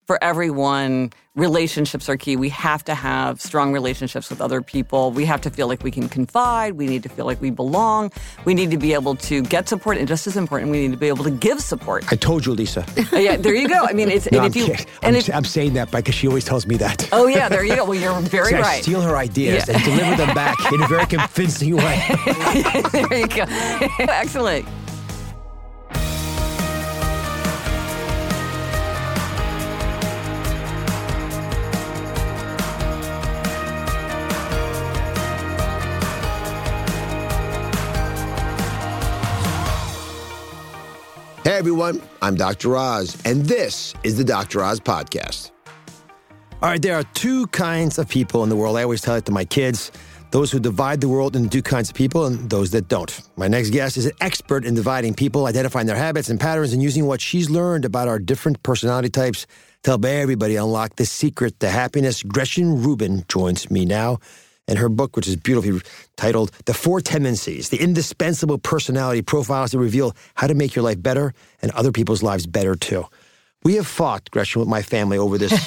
for everyone, relationships are key. We have to have strong relationships with other people. We have to feel like we can confide. We need to feel like we belong. We need to be able to get support. And just as important, we need to be able to give support. I told you, Lisa. Yeah, there you go. I mean, it's... No, and I'm saying that because she always tells me that. Oh, yeah, there you go. Well, you're very right. I steal her ideas and deliver them back in a very convincing way. There you go. Excellent. Hey everyone, I'm Dr. Oz, and this is the Dr. Oz Podcast. All right, there are two kinds of people in the world. I always tell it to my kids. Those who divide the world into two kinds of people and those that don't. My next guest is an expert in dividing people, identifying their habits and patterns, and using what she's learned about our different personality types to help everybody unlock the secret to happiness. Gretchen Rubin joins me now. And her book, which is beautifully titled The Four Tendencies, the indispensable personality profiles that reveal how to make your life better and other people's lives better, too. We have fought, Gretchen, with my family over this.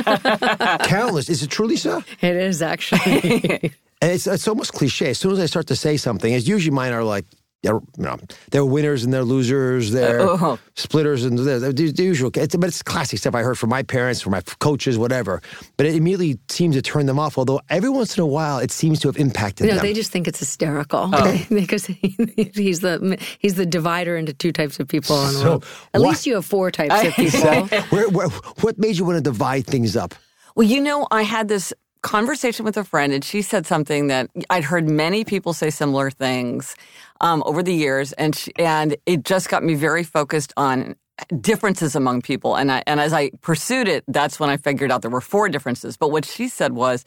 Countless. Is it true, Lisa? It is, actually. And it's almost cliche. As soon as I start to say something, it's usually mine are like, they're winners and they're losers, they're splitters and the usual. But it's classic stuff I heard from my parents, from my coaches, whatever. But it immediately seems to turn them off, although every once in a while it seems to have impacted them. No, they just think it's hysterical because he's the divider into two types of people in the world. At least you have four types of people. What made you want to divide things up? Well, I had this conversation with a friend, and she said something that I'd heard many people say similar things over the years, and it just got me very focused on differences among people. And as I pursued it, that's when I figured out there were four differences. But what she said was,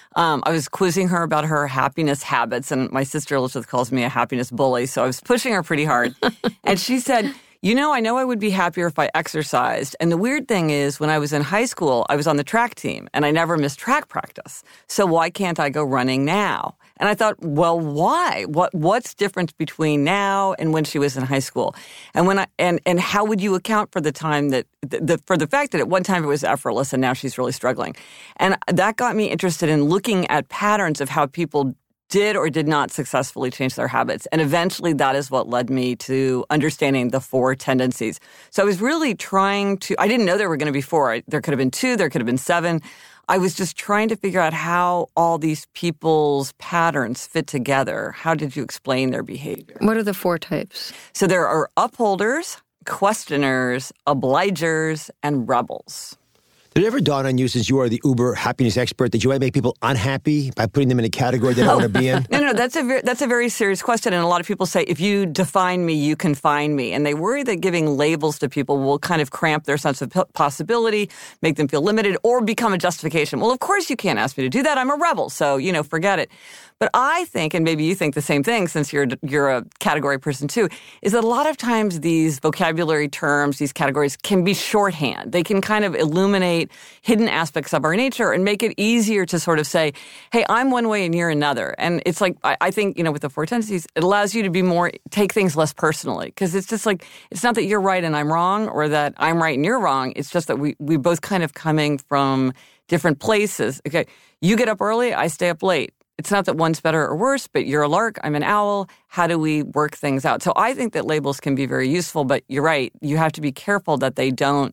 I was quizzing her about her happiness habits, and my sister Elizabeth calls me a happiness bully, so I was pushing her pretty hard. And she said, I know I would be happier if I exercised. And the weird thing is, when I was in high school, I was on the track team, and I never missed track practice. So why can't I go running now? And I thought, well, why? What's different between now and when she was in high school? And and how would you account for the time for the fact that at one time it was effortless and now she's really struggling? And that got me interested in looking at patterns of how people did or did not successfully change their habits. And eventually that is what led me to understanding the four tendencies. So I was really I didn't know there were going to be four. There could have been two, there could have been seven. I was just trying to figure out how all these people's patterns fit together. How did you explain their behavior? What are the four types? So there are upholders, questioners, obligers, and rebels. Did it ever dawn on you, since you are the uber happiness expert, that you might make people unhappy by putting them in a category they don't want to be in? No, that's a very serious question. And a lot of people say, if you define me, you can find me. And they worry that giving labels to people will kind of cramp their sense of possibility, make them feel limited, or become a justification. Well, of course you can't ask me to do that. I'm a rebel, so, forget it. But I think, and maybe you think the same thing since you're a category person too, is that a lot of times these vocabulary terms, these categories can be shorthand. They can kind of illuminate hidden aspects of our nature and make it easier to sort of say, hey, I'm one way and you're another. And it's like, I think, with the four tendencies, it allows you to take things less personally. Because it's just like, it's not that you're right and I'm wrong, or that I'm right and you're wrong. It's just that we both kind of coming from different places. Okay, you get up early, I stay up late. It's not that one's better or worse, but you're a lark, I'm an owl. How do we work things out? So I think that labels can be very useful, but you're right. You have to be careful that they don't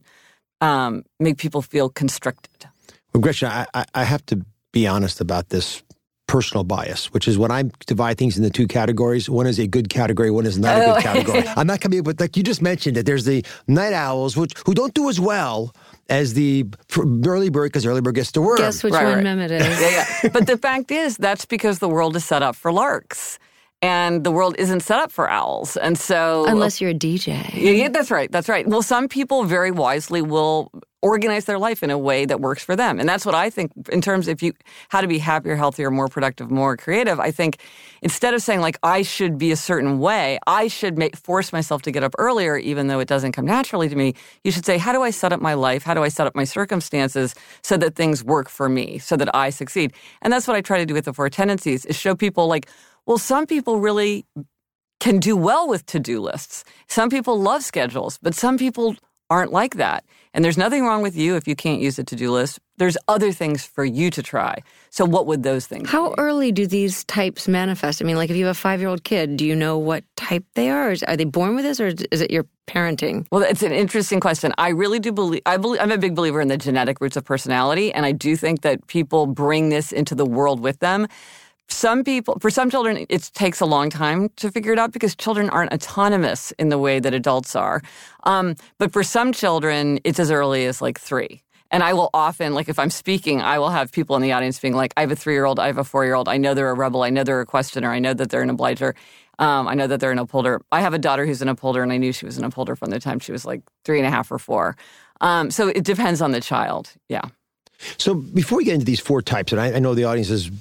make people feel constricted. Well, Gretchen, I have to be honest about this personal bias, which is when I divide things into two categories. One is a good category, one is not a good category. I'm not coming up with, like you just mentioned, that there's the night owls, who don't do as well as the early bird, because early bird gets to worm. Guess which one Mehmet is. Yeah. But the fact is, that's because the world is set up for larks. And the world isn't set up for owls. And so... Unless you're a DJ. Yeah, that's right. That's right. Well, some people very wisely will organize their life in a way that works for them. And that's what I think in terms of how to be happier, healthier, more productive, more creative. I think instead of saying like, I should be a certain way, I should force myself to get up earlier, even though it doesn't come naturally to me. You should say, how do I set up my life? How do I set up my circumstances so that things work for me, so that I succeed? And that's what I try to do with the four tendencies, is show people like, well, some people really can do well with to-do lists. Some people love schedules, but some people aren't like that. And there's nothing wrong with you if you can't use a to-do list. There's other things for you to try. So what would those things be? How early do these types manifest? I mean, like if you have a 5-year-old kid, do you know what type they are? Are they born with this, or is it your parenting? Well, it's an interesting question. I really do believe, I'm a big believer in the genetic roots of personality, and I do think that people bring this into the world with them. For some children, it takes a long time to figure it out because children aren't autonomous in the way that adults are. But for some children, it's as early as like 3. And I will often, like if I'm speaking, I will have people in the audience being like, I have a 3-year-old, I have a 4-year-old, I know they're a rebel, I know they're a questioner, I know that they're an obliger, I know that they're an upholder. I have a daughter who's an upholder, and I knew she was an upholder from the time she was like 3.5 or 4. So it depends on the child, yeah. So before we get into these 4 types, and I know the audience is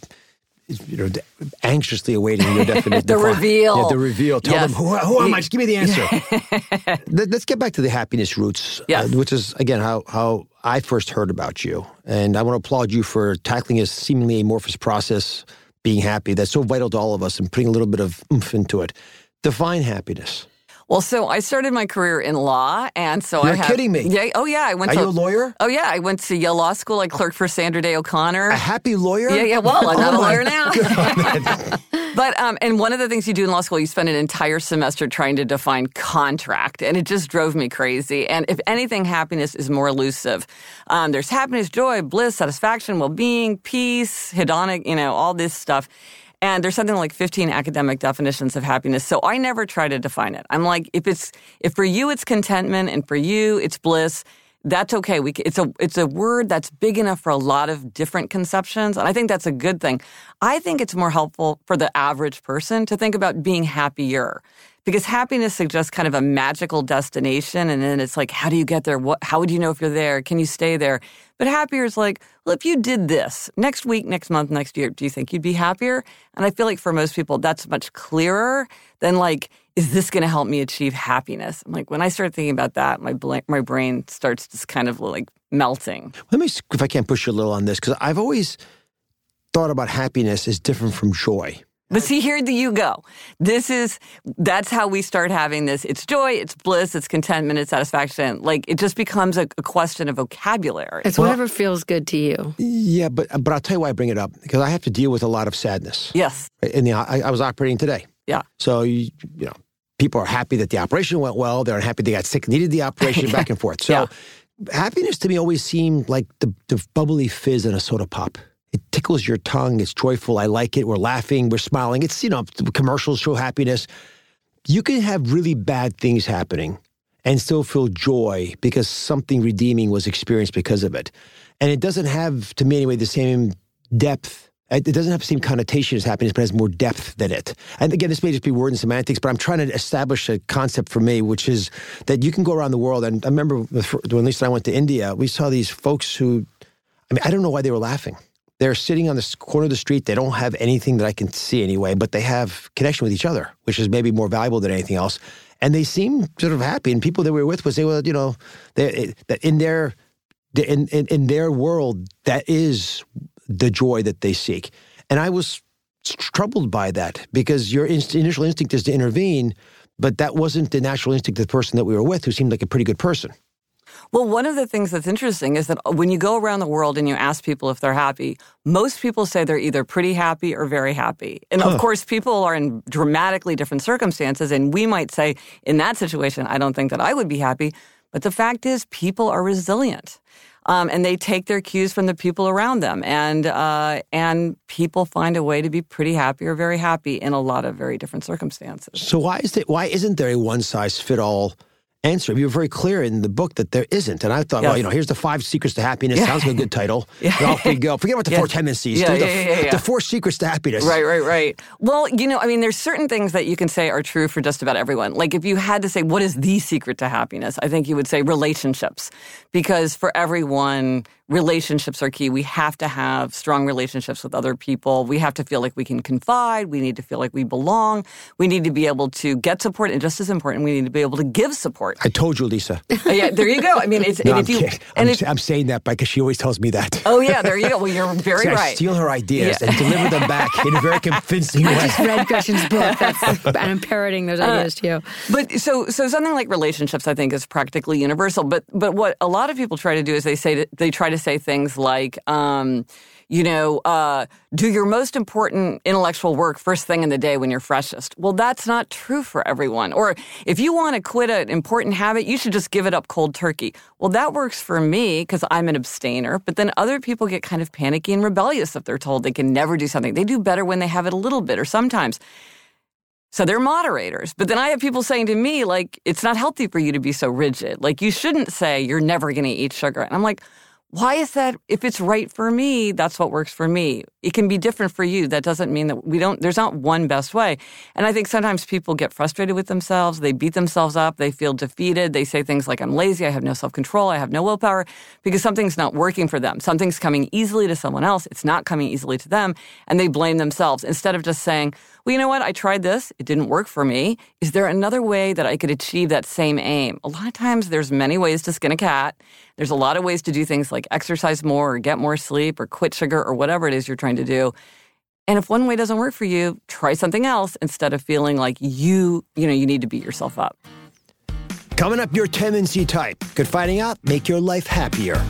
anxiously awaiting your definition. The reveal. Yeah, the reveal. Tell them, who am I? Just give me the answer. Let's get back to the happiness roots, which is, again, how I first heard about you. And I want to applaud you for tackling a seemingly amorphous process, being happy. That's so vital to all of us, and putting a little bit of oomph into it. Define happiness. Well, so I started my career in law, and so You're kidding me. Yeah. Oh, yeah. Are you a lawyer? Oh, yeah. I went to Yale Law School. I clerked for Sandra Day O'Connor. A happy lawyer? Yeah. Well, I'm not a lawyer now. But and one of the things you do in law school, you spend an entire semester trying to define contract, and it just drove me crazy. And if anything, happiness is more elusive. There's happiness, joy, bliss, satisfaction, well-being, peace, hedonic, all this stuff. And there's something like 15 academic definitions of happiness. So I never try to define it. I'm like, if for you it's contentment and for you it's bliss, that's okay. It's a word that's big enough for a lot of different conceptions, and I think that's a good thing. I think it's more helpful for the average person to think about being happier, because happiness suggests kind of a magical destination, and then it's like, how do you get there? How would you know if you're there? Can you stay there? But happier is like, well, if you did this next week, next month, next year, do you think you'd be happier? And I feel like for most people, that's much clearer than like, is this going to help me achieve happiness? I'm like, when I start thinking about that, my brain starts just kind of like melting. Let me, if I can push you a little on this, because I've always thought about happiness as different from joy. But see, here you go. That's how we start having this. It's joy, it's bliss, it's contentment, it's satisfaction. Like, it just becomes a question of vocabulary. It's whatever feels good to you. Yeah, but I'll tell you why I bring it up. Because I have to deal with a lot of sadness. Yes. I was operating today. Yeah. So, people are happy that the operation went well. They're unhappy they got sick, needed the operation, back and forth. So, happiness to me always seemed like the bubbly fizz in a soda pop. It tickles your tongue. It's joyful. I like it. We're laughing. We're smiling. It's, commercials show happiness. You can have really bad things happening and still feel joy because something redeeming was experienced because of it. And it doesn't have, to me anyway, the same depth. It doesn't have the same connotation as happiness, but it has more depth than it. And again, this may just be word and semantics, but I'm trying to establish a concept for me, which is that you can go around the world. And I remember when Lisa and I went to India, we saw these folks who, I don't know why they were laughing. They're sitting on the corner of the street. They don't have anything that I can see anyway, but they have connection with each other, which is maybe more valuable than anything else. And they seem sort of happy. And people that we were with would say, well, that in their world, that is the joy that they seek. And I was troubled by that because your initial instinct is to intervene, but that wasn't the natural instinct of the person that we were with, who seemed like a pretty good person. Well, one of the things that's interesting is that when you go around the world and you ask people if they're happy, most people say they're either pretty happy or very happy. And of course, people are in dramatically different circumstances, and we might say, in that situation, I don't think that I would be happy. But the fact is, people are resilient. And they take their cues from the people around them. And people find a way to be pretty happy or very happy in a lot of very different circumstances. So why isn't there a one-size-fit-all answer? You were very clear in the book that there isn't. And I thought, well, here's the 5 secrets to happiness. Sounds like a good title. And off we go. Forget about the 4 tendencies. The 4 secrets to happiness. Right. Well, there's certain things that you can say are true for just about everyone. Like if you had to say, what is the secret to happiness? I think you would say relationships. Because for everyone, relationships are key. We have to have strong relationships with other people. We have to feel like we can confide. We need to feel like we belong. We need to be able to get support. And just as important, we need to be able to give support. I told you, Lisa. Yeah, there you go. I mean, it's... No, I'm saying that because she always tells me that. Oh, yeah, there you go. Well, you're very right. I steal her ideas and deliver them back in a very convincing way. I just read Gretchen's book, and I'm parroting those ideas to you. But so something like relationships, I think, is practically universal. But what a lot of people try to do is they try to say things like, do your most important intellectual work first thing in the day when you're freshest. Well, that's not true for everyone. Or if you want to quit an important habit, you should just give it up cold turkey. Well, that works for me because I'm an abstainer. But then other people get kind of panicky and rebellious if they're told they can never do something. They do better when they have it a little bit or sometimes. So they're moderators. But then I have people saying to me, like, it's not healthy for you to be so rigid. Like, you shouldn't say you're never going to eat sugar. And I'm like, why is that? If it's right for me, that's what works for me. It can be different for you. That doesn't mean that there's not one best way. And I think sometimes people get frustrated with themselves. They beat themselves up. They feel defeated. They say things like, I'm lazy. I have no self-control. I have no willpower, because something's not working for them. Something's coming easily to someone else. It's not coming easily to them. And they blame themselves instead of just saying, well, you know what? I tried this. It didn't work for me. Is there another way that I could achieve that same aim? A lot of times there's many ways to skin a cat. There's a lot of ways to do things like exercise more or get more sleep or quit sugar or whatever it is you're trying to do. And if one way doesn't work for you, try something else instead of feeling like you need to beat yourself up. Coming up, your tendency type. Could finding out make your life happier.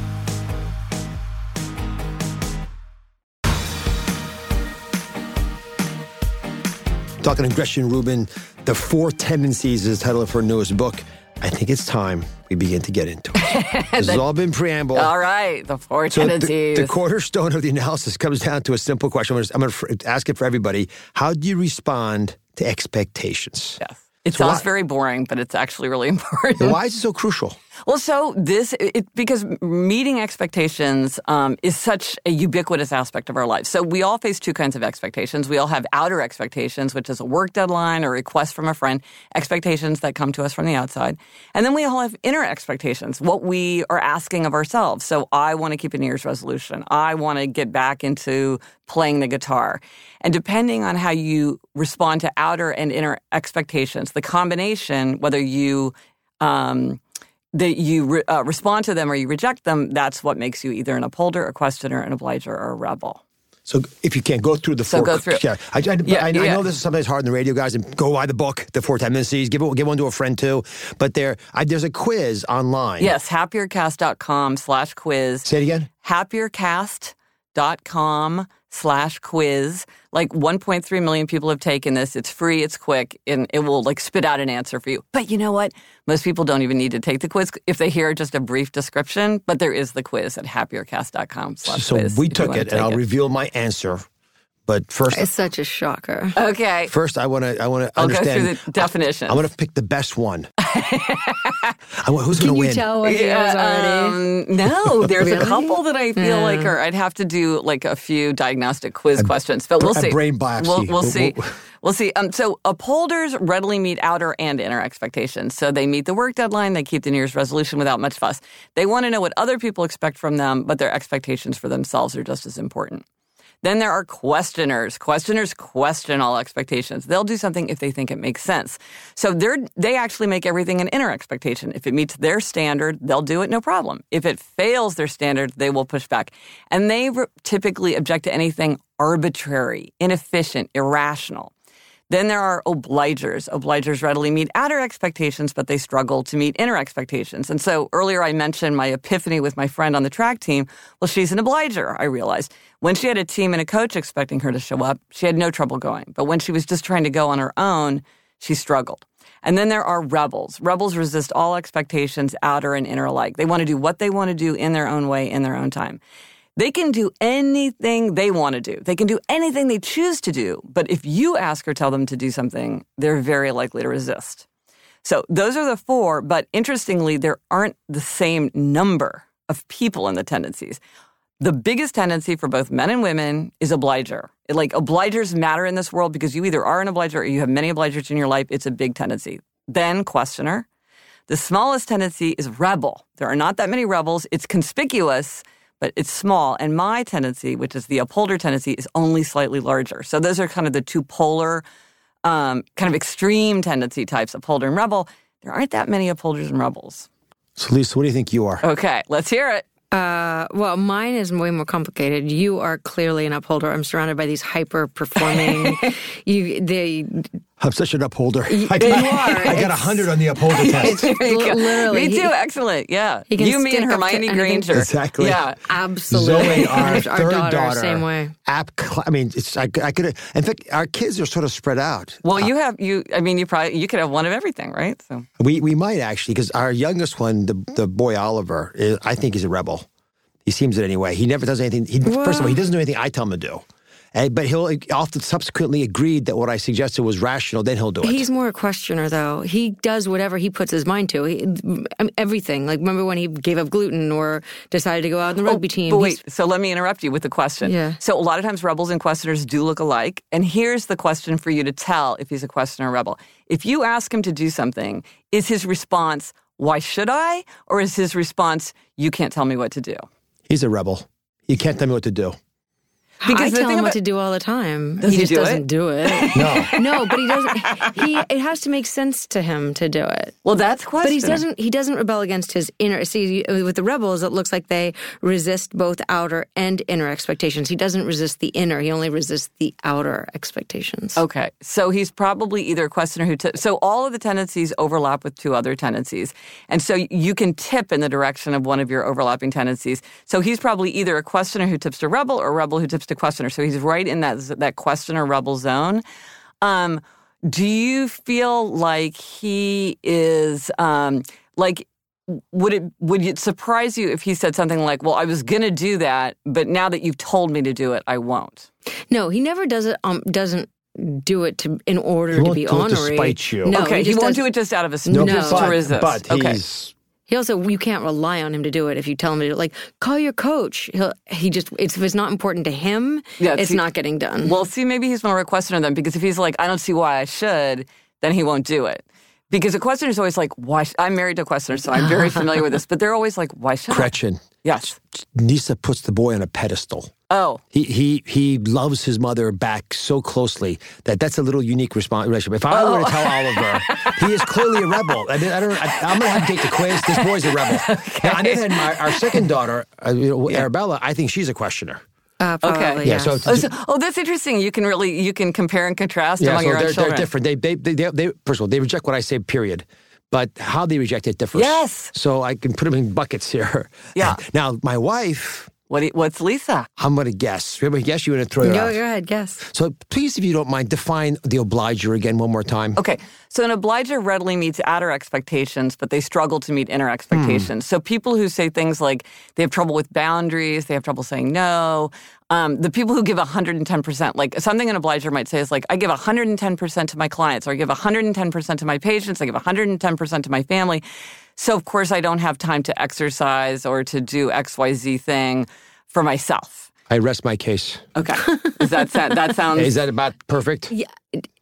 Talking to Gretchen Rubin, The 4 Tendencies is the title of her newest book. I think it's time we begin to get into it. This has all been preamble. All right, the 4 tendencies. The cornerstone of the analysis comes down to a simple question. I'm going to ask it for everybody. How do you respond to expectations? Yes. It sounds very boring, but it's actually really important. Why is it so crucial? Well, because meeting expectations is such a ubiquitous aspect of our lives. So we all face 2 kinds of expectations. We all have outer expectations, which is a work deadline or a request from a friend, expectations that come to us from the outside. And then we all have inner expectations, what we are asking of ourselves. So I want to keep a New Year's resolution. I want to get back into playing the guitar. And depending on how you respond to outer and inner expectations, the combination, whether you respond to them or you reject them, that's what makes you either an upholder, a questioner, an obliger, or a rebel. So if you can't go through the 4... So go through. Yeah. I know this is sometimes hard in the radio, guys, and go buy the book, The 4 Tendencies. Give one to a friend, too. But there's a quiz online. Yes, happiercast.com/quiz. Say it again. happiercast.com/quiz. Like 1.3 million people have taken this. It's free, it's quick, and it will spit out an answer for you. But you know what? Most people don't even need to take the quiz if they hear just a brief description. But there is the quiz at happiercast.com/quiz. So we took it, and I'll reveal my answer. But first, it's such a shocker. Okay. First, I want to understand. I'll go through the definitions. I want to pick the best one. Who's going to win? Can you tell what yours already? No, there's a couple that I feel like I'd have to do like a few diagnostic quiz questions, but we'll see. A brain biopsy. We'll see. We'll see. So upholders readily meet outer and inner expectations. So they meet the work deadline. They keep the New Year's resolution without much fuss. They want to know what other people expect from them, but their expectations for themselves are just as important. Then there are questioners. Questioners question all expectations. They'll do something if they think it makes sense. So they actually make everything an inner expectation. If it meets their standard, they'll do it, no problem. If it fails their standard, they will push back. And they typically object to anything arbitrary, inefficient, irrational. Then there are obligers. Obligers readily meet outer expectations, but they struggle to meet inner expectations. And so earlier I mentioned my epiphany with my friend on the track team. Well, she's an obliger, I realized. When she had a team and a coach expecting her to show up, she had no trouble going. But when she was just trying to go on her own, she struggled. And then there are rebels. Rebels resist all expectations, outer and inner alike. They want to do what they want to do in their own way, in their own time. They can do anything they want to do. They can do anything they choose to do. But if you ask or tell them to do something, they're very likely to resist. So those are the 4. But interestingly, there aren't the same number of people in the tendencies. The biggest tendency for both men and women is obliger. Obligers matter in this world because you either are an obliger or you have many obligers in your life. It's a big tendency. Then questioner. The smallest tendency is rebel. There are not that many rebels. It's conspicuous, but it's small. And my tendency, which is the upholder tendency, is only slightly larger. So those are kind of the two polar, kind of extreme tendency types, upholder and rebel. There aren't that many upholders and rebels. So, Lisa, what do you think you are? Okay, let's hear it. Well, mine is way more complicated. You are clearly an upholder. I'm surrounded by these hyper-performing. I'm such an upholder. You are. I got 100 on the upholder test. Literally. Me too. Excellent. Yeah. You, me, and Hermione Granger. Exactly. Yeah. Absolutely. Zoe, our third daughter, same way. I could. In fact, our kids are sort of spread out. Well, you could have one of everything, right? So we might actually, because our youngest one, the boy Oliver, I think he's a rebel. He seems it anyway. He never does anything. First of all, he doesn't do anything I tell him to do. But he'll often subsequently agreed that what I suggested was rational, then he'll do it. He's more a questioner, though. He does whatever he puts his mind to. Everything. Like, remember when he gave up gluten or decided to go out on the rugby team? But wait, so let me interrupt you with the question. Yeah. So a lot of times rebels and questioners do look alike. And here's the question for you to tell if he's a questioner or rebel. If you ask him to do something, is his response, why should I? Or is his response, you can't tell me what to do? He's a rebel. You can't tell me what to do. Because I tell him what to do all the time. Does he just do doesn't it? do it. No, but he doesn't. It has to make sense to him to do it. Well, that's question. But he doesn't rebel against his inner. See, with the rebels, it looks like they resist both outer and inner expectations. He doesn't resist the inner. He only resists the outer expectations. Okay. So he's probably either a questioner who so all of the tendencies overlap with two other tendencies. And so you can tip in the direction of one of your overlapping tendencies. So he's probably either a questioner who tips to rebel or a rebel who tips to questioner. So he's right in that questioner rebel zone. Do you feel like he is would it surprise you if he said something like, well, I was going to do that, but now that you've told me to do it, I won't? No, he never does it. Doesn't do it in order to be honorary. To spite you. No, okay, he won't do it just out of a to resist. But okay. He also, you can't rely on him to do it if you tell him to do it. Like, call your coach. If it's not important to him, it's not getting done. Well, see, maybe he's more of a questioner then, because if he's like, I don't see why I should, then he won't do it. Because a questioner is always like, why? I'm married to a questioner, so I'm very familiar with this. But they're always like, why should Gretchen. I? Yes. Nisa puts the boy on a pedestal. Oh. He loves his mother back so closely that's a little unique relationship. If I were to tell Oliver, he is clearly a rebel. I mean, I'm going to have to take the quiz. This boy's a rebel. Okay. Now, on the other hand, our second daughter, Arabella, I think she's a questioner. Probably, okay. Yeah. That's interesting. You can compare and contrast among your own children. They're different. They first of all, they reject what I say, period. But how they reject it differs. Yes. So I can put them in buckets here. Yeah. Now, my wife... What's Lisa? I'm going to guess. You want me to guess? You want to throw it out? Go ahead, guess. So please, if you don't mind, define the obliger again one more time. Okay. So an obliger readily meets outer expectations, but they struggle to meet inner expectations. So people who say things like they have trouble with boundaries, they have trouble saying no, the people who give 110%, like something an obliger might say is like, I give 110% to my clients, or I give 110% to my patients, I give 110% to my family. So, of course, I don't have time to exercise or to do XYZ thing for myself. I rest my case. Okay. That sounds... Is that about perfect? Yeah.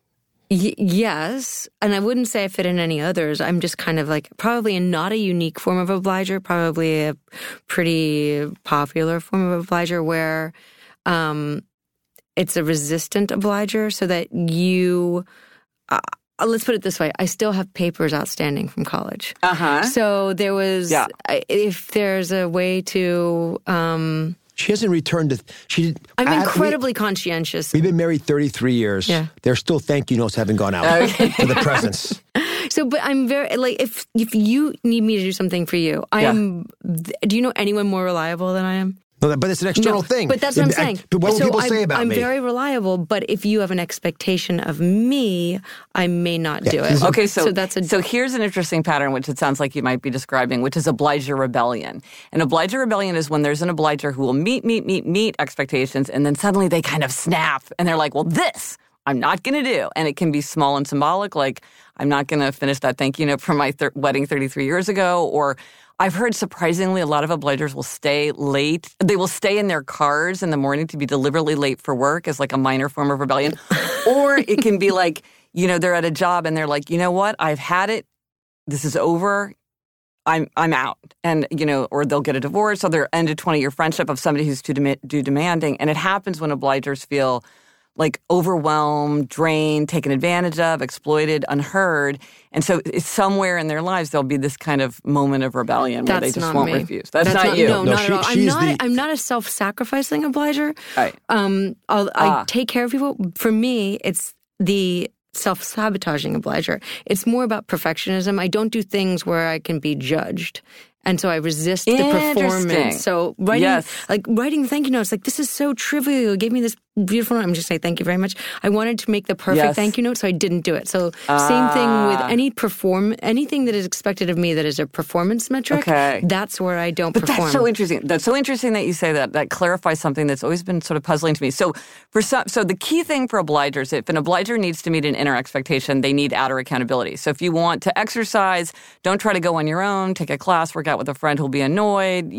Yes. And I wouldn't say I fit in any others. I'm just kind of like probably not a unique form of obliger, probably a pretty popular form of obliger where it's a resistant obliger so that you... let's put it this way. I still have papers outstanding from college. Uh-huh. So there was, if there's a way to... she hasn't returned to... I'm incredibly conscientious. We've been married 33 years. Yeah. There's still thank you notes haven't gone out for the presents. So, but I'm very, like, if you need me to do something for you, do you know anyone more reliable than I am? No, but it's an external thing. But that's what I'm saying. But what will people say about me? I'm very reliable, but if you have an expectation of me, I may not do it. Okay, so here's an interesting pattern, which it sounds like you might be describing, which is obliger rebellion. And obliger rebellion is when there's an obliger who will meet expectations, and then suddenly they kind of snap, and they're like, well, this I'm not going to do. And it can be small and symbolic, like I'm not going to finish that thank you note from my wedding 33 years ago, or I've heard surprisingly a lot of obligers will stay late. They will stay in their cars in the morning to be deliberately late for work as like a minor form of rebellion. Or it can be like, they're at a job and they're like, you know what? I've had it. This is over. I'm out. And, or they'll get a divorce, or they'll end a 20-year friendship of somebody who's too demanding. And it happens when obligers feel like overwhelmed, drained, taken advantage of, exploited, unheard. And so it's somewhere in their lives, there'll be this kind of moment of rebellion where they just won't refuse. That's not you. No, not at all. I'm not a self-sacrificing obliger. Right. I take care of people. For me, it's the self-sabotaging obliger. It's more about perfectionism. I don't do things where I can be judged. And so I resist the performance. So writing thank you notes, like, this is so trivial. You gave me this beautiful note. I'm just saying thank you very much. I wanted to make the perfect thank you note, so I didn't do it. So same thing with anything that is expected of me that is a performance metric. Okay. That's where I don't perform. That's so interesting. That's so interesting that you say that. That clarifies something that's always been sort of puzzling to me. So so the key thing for obligers, if an obliger needs to meet an inner expectation, they need outer accountability. So if you want to exercise, don't try to go on your own, take a class, work out with a friend who'll be annoyed,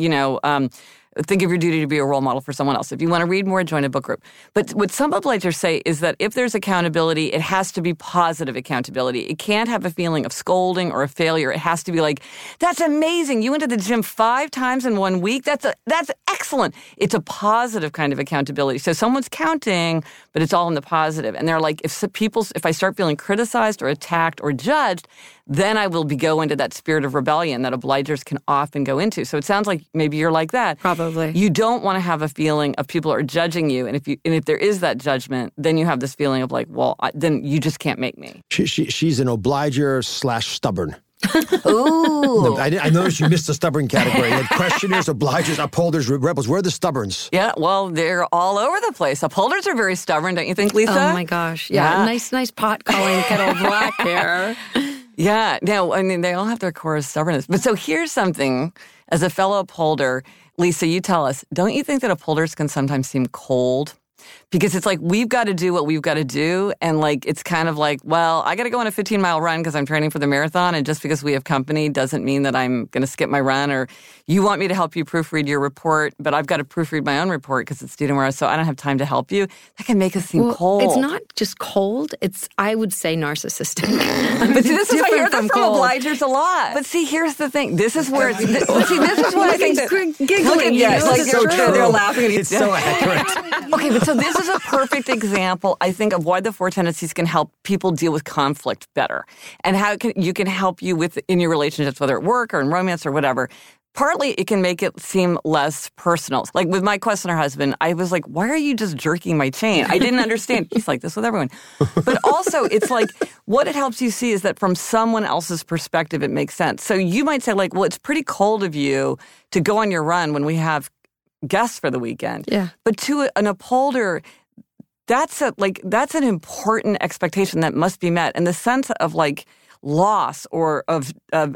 think of your duty to be a role model for someone else. If you want to read more, join a book group. But what some obligers say is that if there's accountability, it has to be positive accountability. It can't have a feeling of scolding or a failure. It has to be like, that's amazing. You went to the gym 5 times in 1 week. That's excellent. It's a positive kind of accountability. So someone's counting, but it's all in the positive. And they're like, if I start feeling criticized or attacked or judged, then I will go into that spirit of rebellion that obligers can often go into. So it sounds like maybe you're like that. Probably. You don't want to have a feeling of people are judging you. And if there is that judgment, then you have this feeling of like, well, then you just can't make me. She's an obliger/stubborn. Ooh. I noticed you missed the stubborn category. You had questioners, obligers, upholders, rebels. Where are the stubborns? Yeah, well, they're all over the place. Upholders are very stubborn, don't you think, Lisa? Oh, my gosh. Yeah. Nice pot calling kettle black here. Yeah. No, I mean, they all have their core of stubbornness. But so here's something, as a fellow upholder, Lisa, you tell us, don't you think that upholders can sometimes seem cold? Because it's like, we've got to do what we've got to do. And like, it's kind of like, well, I got to go on a 15-mile run because I'm training for the marathon. And just because we have company doesn't mean that I'm going to skip my run. Or you want me to help you proofread your report, but I've got to proofread my own report because it's due tomorrow, so I don't have time to help you. That can make us seem cold. It's not just cold. It's, I would say, narcissistic. But see, this is, I hear that from obligers a lot. But see, here's the thing. This is where this is what I think that... Giggling. Yes, like so they're laughing at each other. It's so accurate. Okay, but so this is a perfect example, I think, of why the 4 tendencies can help people deal with conflict better, and how you can help you in your relationships, whether at work or in romance or whatever. Partly, it can make it seem less personal. Like with my questioner husband, I was like, why are you just jerking my chain? I didn't understand. He's like this with everyone. But also, it's like, what it helps you see is that from someone else's perspective, it makes sense. So you might say, like, well, it's pretty cold of you to go on your run when we have guests for the weekend. Yeah. But to an upholder, that's an important expectation that must be met. And the sense of like loss or of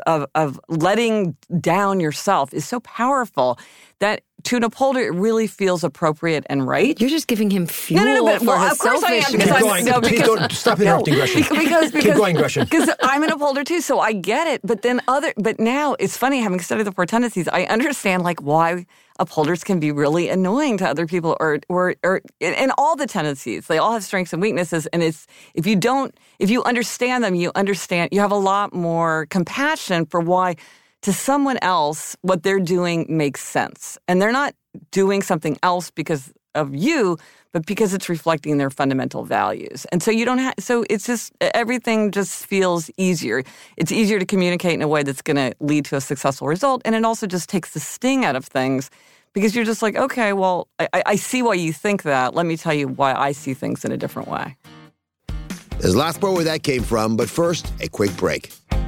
letting down yourself is so powerful that to an upholder, it really feels appropriate and right. You're just giving him fuel for his selfishness. Keep going. Please don't stop interrupting, Gresham. Keep going, Gresham. Because I'm an upholder too, so I get it. But now it's funny, having studied the 4 tendencies, I understand like why upholders can be really annoying to other people, or in all the tendencies. They all have strengths and weaknesses, and it's if you understand them, you have a lot more compassion for why to someone else what they're doing makes sense, and they're not doing something else because of you, but because it's reflecting their fundamental values. And so it's just, everything just feels easier. It's easier to communicate in a way that's going to lead to a successful result. And it also just takes the sting out of things because you're just like, okay, well, I see why you think that. Let me tell you why I see things in a different way. There's lots more where that came from, but first, a quick break.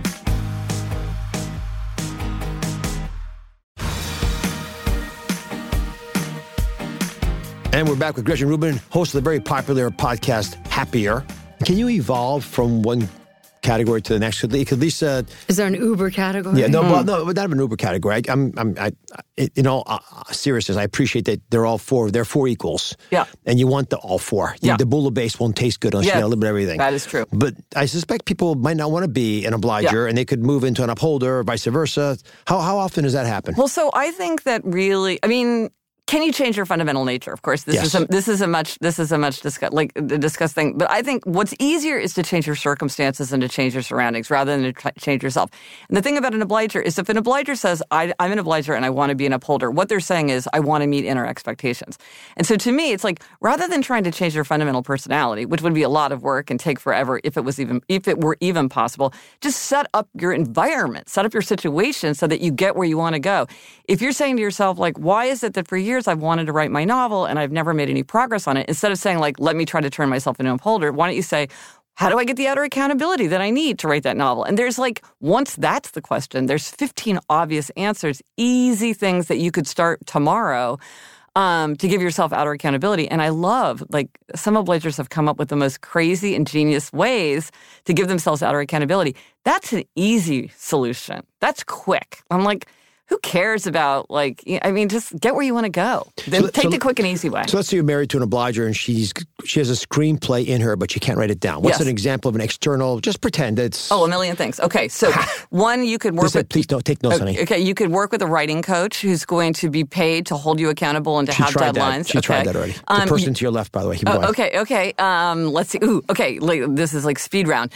And we're back with Gretchen Rubin, host of the very popular podcast, Happier. Can you evolve from one category to the next? Could Lisa... Is there an Uber category? Yeah, no, not an Uber category. In all seriousness, I appreciate that they're 4 equals. Yeah. And you want all 4. Yeah. The bouillabaisse won't taste good unless you have a little bit of everything. That is true. But I suspect people might not want to be an obliger, and they could move into an upholder or vice versa. How often does that happen? Well, so I think that really, can you change your fundamental nature? Of course, this is a much discussed thing. But I think what's easier is to change your circumstances and to change your surroundings rather than to change yourself. And the thing about an obliger is if an obliger says, I'm an obliger and I want to be an upholder, what they're saying is, I want to meet inner expectations. And so to me, it's like, rather than trying to change your fundamental personality, which would be a lot of work and take forever if it were even possible, just set up your environment, set up your situation so that you get where you want to go. If you're saying to yourself, like, why is it that for years I've wanted to write my novel and I've never made any progress on it, instead of saying, like, let me try to turn myself into an upholder, why don't you say, how do I get the outer accountability that I need to write that novel? And there's like, once that's the question, there's 15 obvious answers, easy things that you could start tomorrow to give yourself outer accountability. And I love, like, some obligers have come up with the most crazy, ingenious ways to give themselves outer accountability. That's an easy solution. That's quick. I'm like, who cares about, like, I mean, just get where you want to go. Then take the quick and easy way. So let's say you're married to an obliger and she has a screenplay in her, but she can't write it down. What's an example of an external, just pretend it's... Oh, a million things. Okay, so one, you could work with... Please don't take notes, honey. Okay, you could work with a writing coach who's going to be paid to hold you accountable and to have deadlines. She tried that already. The person to your left, by the way. Okay. Let's see. This is like speed round.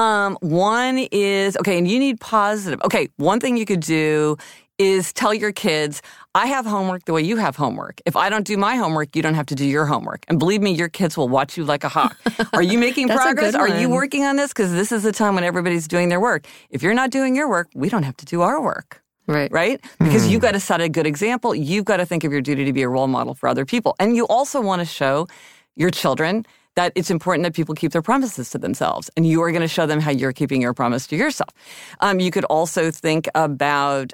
One is, and you need positive. Okay, one thing you could do is tell your kids, I have homework the way you have homework. If I don't do my homework, you don't have to do your homework. And believe me, your kids will watch you like a hawk. Are you making progress? Are you working on this? Because this is the time when everybody's doing their work. If you're not doing your work, we don't have to do our work. Right? Because you've got to set a good example. You've got to think of your duty to be a role model for other people. And you also want to show your children that it's important that people keep their promises to themselves. And you are going to show them how you're keeping your promise to yourself. You could also think about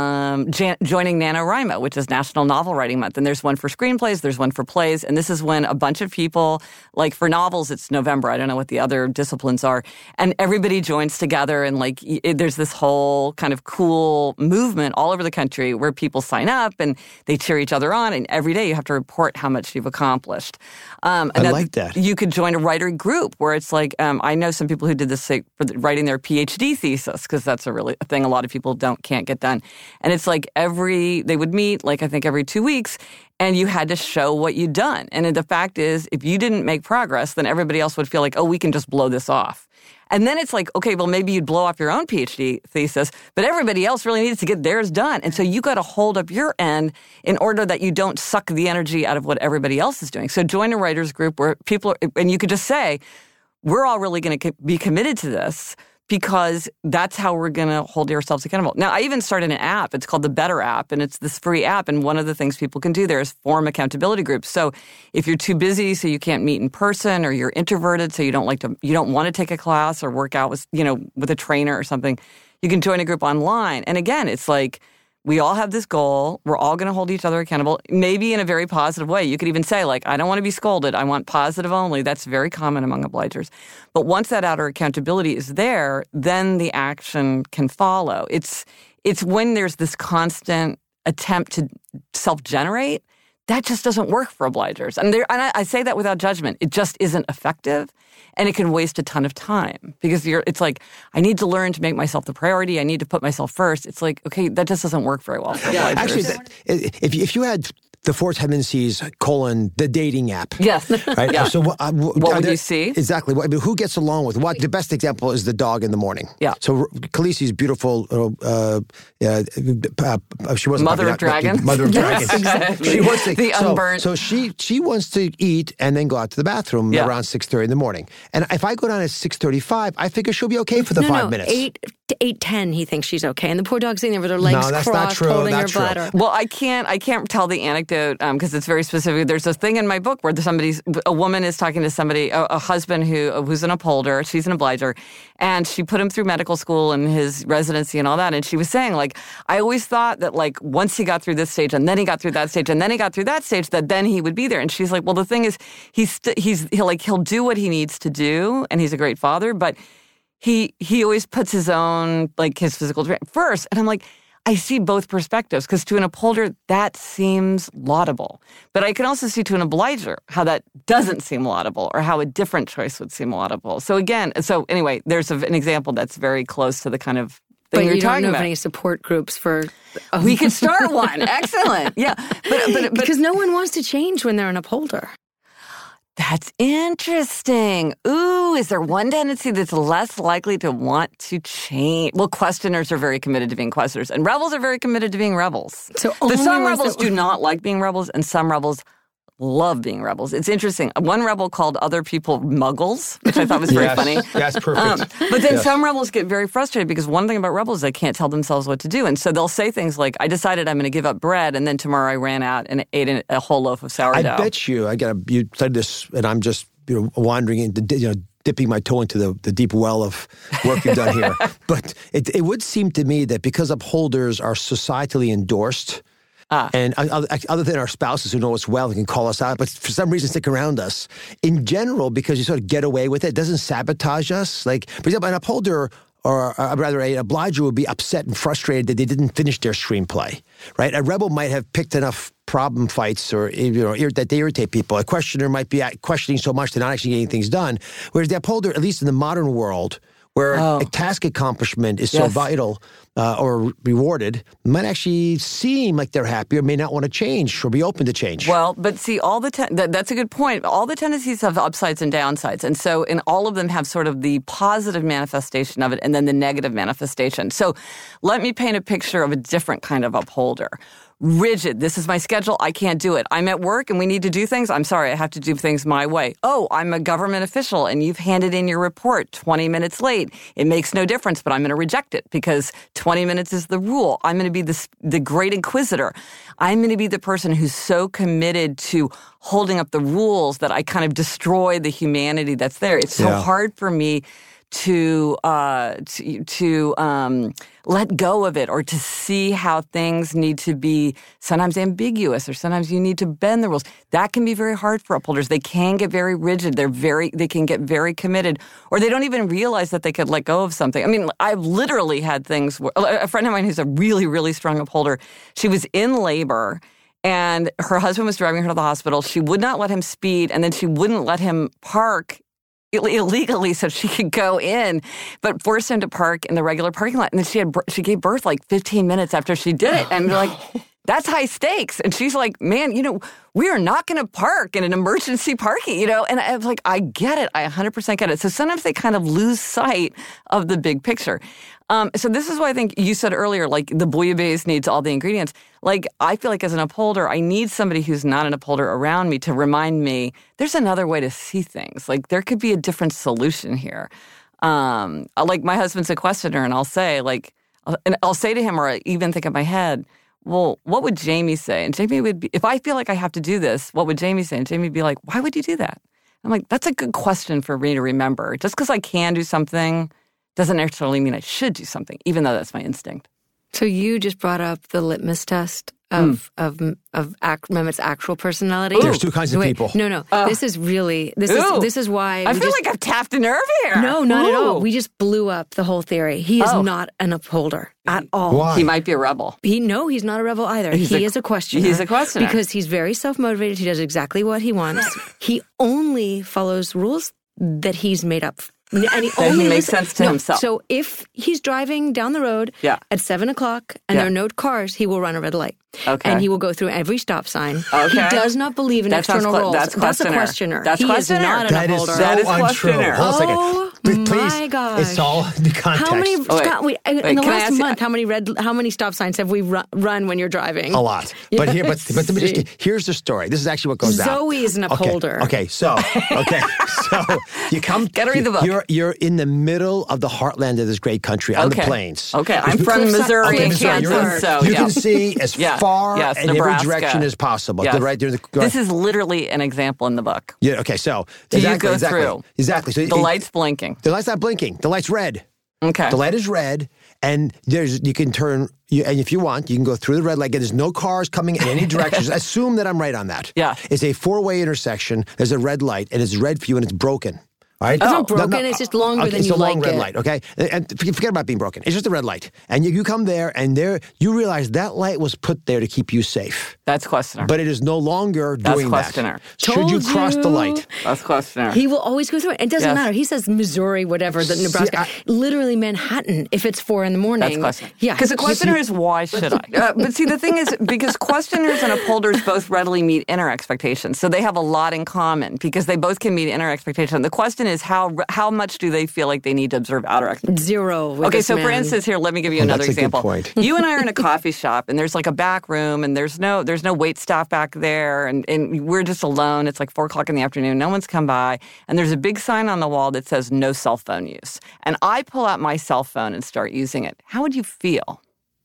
joining NaNoWriMo, which is National Novel Writing Month. And there's one for screenplays, there's one for plays. And this is when a bunch of people, like for novels, it's November. I don't know what the other disciplines are. And everybody joins together and like there's this whole kind of cool movement all over the country where people sign up and they cheer each other on. And every day you have to report how much you've accomplished. I like that. You could join a writer group where it's like, I know some people who did this for writing their PhD thesis, because that's a thing a lot of people can't get done. And it's like they would meet, like I think every 2 weeks, and you had to show what you'd done. And the fact is, if you didn't make progress, then everybody else would feel like, we can just blow this off. And then it's like, okay, well, maybe you'd blow off your own PhD thesis, but everybody else really needs to get theirs done. And so you got to hold up your end in order that you don't suck the energy out of what everybody else is doing. So join a writers group where and you could just say, we're all really going to be committed to this, because that's how we're going to hold ourselves accountable. Now, I even started an app. It's called the Better app, and it's this free app. And one of the things people can do there is form accountability groups. So if you're too busy, so you can't meet in person, or you're introverted, so you don't want to take a class or work out with a trainer or something, you can join a group online. And again, it's like, we all have this goal. We're all going to hold each other accountable, maybe in a very positive way. You could even say, like, I don't want to be scolded. I want positive only. That's very common among obligers. But once that outer accountability is there, then the action can follow. It's when there's this constant attempt to self-generate, that just doesn't work for obligers. And I say that without judgment. It just isn't effective, and it can waste a ton of time, because it's like, I need to learn to make myself the priority. I need to put myself first. It's like, okay, that just doesn't work very well for obligers. Actually, if you had the four tendencies, the dating app. Yes. Right? Yeah. So what would you see? Exactly. Who gets along with what? The best example is the dog in the morning. Yeah. So Khaleesi's beautiful, she wasn't... Mother of Dragons. Mother of Dragons. Exactly. She wants to, the unburnt. So she wants to eat and then go out to the bathroom around 6:30 in the morning. And if I go down at 6:35, I figure she'll be okay for the 5 minutes. 8:10, he thinks she's okay. And the poor dog's sitting there with her legs crossed, holding her bladder. Well, I can't tell the anecdote because it's very specific. There's a thing in my book where a woman is talking to somebody, a husband who's an upholder. She's an obliger, and she put him through medical school and his residency and all that. And she was saying, like, I always thought that, like, once he got through this stage and then he got through that stage and then he got through that stage, that then he would be there. And she's like, well, the thing is, he'll do what he needs to do, and he's a great father, but he always puts his own, like, his physical first. And I'm like, I see both perspectives, because to an upholder, that seems laudable. But I can also see to an obliger how that doesn't seem laudable, or how a different choice would seem laudable. So anyway, there's an example that's very close to the kind of thing you're you don't talking know about. of any support groups for... We could start one. Excellent. Yeah. But because no one wants to change when they're an upholder. That's interesting. Ooh, is there one tendency that's less likely to want to change? Well, questioners are very committed to being questioners, and rebels are very committed to being rebels. So some rebels do not like being rebels, and some rebels love being rebels. It's interesting. One rebel called other people muggles, which I thought was very funny. Yes, perfect. But then some rebels get very frustrated because one thing about rebels is they can't tell themselves what to do. And so they'll say things like, I decided I'm going to give up bread, and then tomorrow I ran out and ate a whole loaf of sourdough. I bet you said this, and I'm just wandering into, dipping my toe into the deep well of work you've done here. But it would seem to me that because upholders are societally endorsed, and other than our spouses who know us well and can call us out, but for some reason stick around us. In general, because you sort of get away with it doesn't sabotage us. Like, for example, an upholder or rather an obliger would be upset and frustrated that they didn't finish their screenplay, right? A rebel might have picked enough problem fights or that they irritate people. A questioner might be questioning so much they're not actually getting things done. Whereas the upholder, at least in the modern world, where a task accomplishment is so vital or rewarded, might actually seem like they're happy or may not want to change or be open to change. Well, but see, that's a good point. All the tendencies have upsides and downsides. And so in all of them have sort of the positive manifestation of it and then the negative manifestation. So let me paint a picture of a different kind of upholder. Rigid. This is my schedule. I can't do it. I'm at work and we need to do things. I'm sorry. I have to do things my way. Oh, I'm a government official and you've handed in your report 20 minutes late. It makes no difference, but I'm going to reject it because 20 minutes is the rule. I'm going to be the great inquisitor. I'm going to be the person who's so committed to holding up the rules that I kind of destroy the humanity that's there. It's so hard for me to let go of it or to see how things need to be sometimes ambiguous or sometimes you need to bend the rules. That can be very hard for upholders. They can get very rigid. They can get very committed or they don't even realize that they could let go of something. I mean, I've literally had things where a friend of mine who's a really, really strong upholder, she was in labor and her husband was driving her to the hospital. She would not let him speed and then she wouldn't let him park illegally so she could go in, but forced him to park in the regular parking lot. And then she gave birth like 15 minutes after she did it. And we're like, that's high stakes. And she's like, man, we are not going to park in an emergency parking, And I was like, I get it. I 100% get it. So sometimes they kind of lose sight of the big picture. So this is why I think you said earlier, like the bouillabaisse needs all the ingredients. Like I feel like as an upholder, I need somebody who's not an upholder around me to remind me there's another way to see things. Like there could be a different solution here. Like my husband's a questioner and I'll say to him or I even think in my head, well, what would Jamie say? And Jamie would be, if I feel like I have to do this, what would Jamie say? And Jamie would be like, why would you do that? I'm like, that's a good question for me to remember. Just because I can do something doesn't necessarily mean I should do something, even though that's my instinct. So you just brought up the litmus test of Mehmet's actual personality. There's two kinds of people. No. This is why I feel like I've tapped a nerve here. No, not at all. We just blew up the whole theory. He is not an upholder at all. Why? He might be a rebel. He's not a rebel either. He is a questioner. He's a questioner. Because he's very self-motivated. He does exactly what he wants. He only follows rules that he's made up. And he makes sense to himself. So if he's driving down the road at 7 o'clock and there are no cars, he will run a red light. Okay. And he will go through every stop sign. Okay. He does not believe in external rules. That's a questioner. He is not an upholder. That is so untrue. Hold on a second. Please, my gosh. It's all the context. How many, in the last month, you? how many stop signs have we run when you're driving? A lot. But here's the story. This is actually what goes down. Zoe is an upholder. So you come. Gotta read the book. You're in the middle of the heartland of this great country on the plains. Okay, I'm from Missouri and Kansas, so you can see as far in every direction as possible. Yes. Right there. This is literally an example in the book. Yeah. Okay. So you go through exactly. So the light's blinking. The light's not blinking. The light's red. Okay. The light is red, and you can turn. And if you want, you can go through the red light. There's no cars coming in any direction. Assume that I'm right on that. Yeah. It's a 4-way intersection. There's a red light, and it's red for you, and it's broken. All right? It's not broken. It's just longer than you like it. It's a long red light, okay? And forget about being broken. It's just a red light. And you come there, and you realize that light was put there to keep you safe. That's questioner. But it is no longer That's doing questioner. that. Should you cross the light? That's questioner. He will always go through it. It doesn't Yes. matter. He says Missouri, whatever, the Nebraska. Literally Manhattan if it's 4 a.m. That's questioner. Yeah. Because the questioner is, why should I? But see, the thing is, because questioners and upholders both readily meet inner expectations. So they have a lot in common because they both can meet inner expectations. The question is, how much do they feel like they need to observe outer expectations? 0 with Okay, this so man. for instance, here, let me give you another that's a good example. point. You and I are in a coffee shop, and there's like a back room, and there's no wait staff back there, and we're just alone. It's like 4 o'clock in the afternoon. No one's come by, and there's a big sign on the wall that says no cell phone use. And I pull out my cell phone and start using it. How would you feel?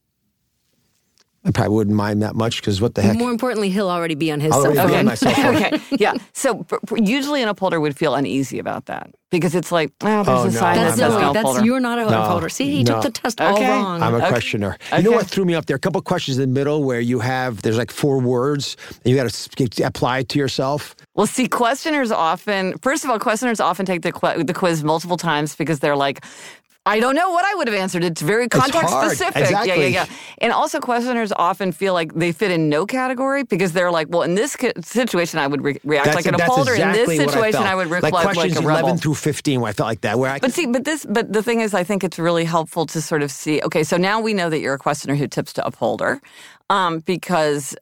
I probably wouldn't mind that much because what the heck? More importantly, he'll already be on his I'll cell already be phone. on my cell phone. Okay, yeah. So usually an upholder would feel uneasy about that because it's like, there's a no, sign that That's says no no, upholder. you're not a upholder. See, he took the test all Okay. wrong. I'm a Okay. questioner. You know what threw me up? There are a couple of questions in the middle where there's like 4 words, and you got to apply it to yourself. Well, see, questioners often take the quiz multiple times because they're like, I don't know what I would have answered. It's very context hard. specific. Exactly. Yeah. And also questioners often feel like they fit in no category because they're like, well, in this situation, I would react like an upholder. Exactly in this situation, what I would like react like questions a rebel. 11 through 15 where I felt like that. But the thing is, I think it's really helpful to sort of see, okay, so now we know that you're a questioner who tips to upholder. Because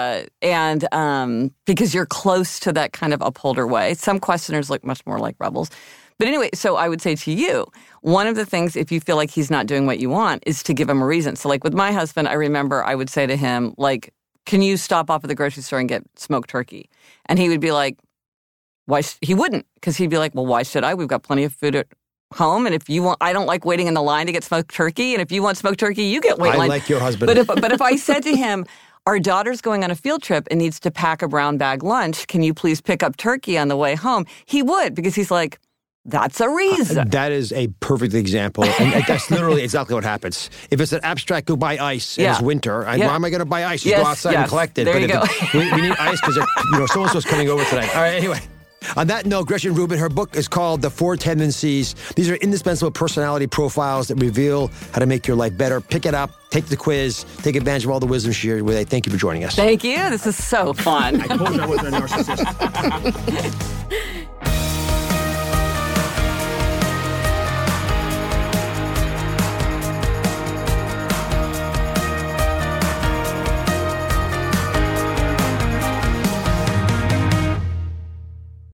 you're close to that kind of upholder way. Some questioners look much more like rebels. But anyway, so I would say to you, one of the things, if you feel like he's not doing what you want, is to give him a reason. So like with my husband, I remember I would say to him, like, can you stop off at the grocery store and get smoked turkey? And he would be like, why? He wouldn't, because he'd be like, well, why should I? We've got plenty of food at home, and if you want, I don't like waiting in the line to get smoked turkey, and if you want smoked turkey, you get wait line. I like your husband. But if I said to him, our daughter's going on a field trip and needs to pack a brown bag lunch, can you please pick up turkey on the way home? He would, because he's like, that's a reason. That is a perfect example. And that's literally exactly what happens. If it's an abstract, go buy ice and it's winter. And why am I going to buy ice? Just go outside and collect it. There you go. we need ice because so-and-so's coming over tonight. All right, anyway. On that note, Gretchen Rubin, her book is called The 4 Tendencies. These are indispensable personality profiles that reveal how to make your life better. Pick it up, take the quiz, take advantage of all the wisdom she shared with you. Thank you for joining us. Thank you. This is so fun. I told you I wasn't a narcissist.